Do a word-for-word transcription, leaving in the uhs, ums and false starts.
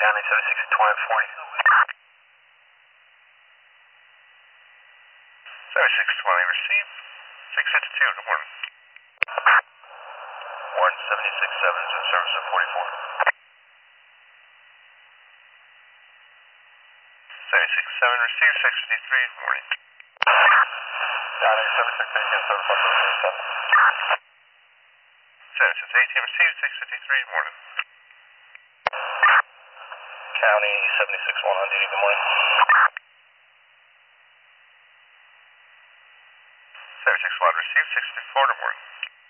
County seventy-six twenty forty. seventy-six twenty received. six fifty-two, good morning. one seventy-six seven is in service at forty-four. seventy-six seven received. six fifty-three, good morning. County seventy-six eighteen service on thirty-seven. seventy-six eighteen received. six fifty-three, good morning. County seventy-six one on duty, good morning. seventy-six one received. six fifty-four, good morning.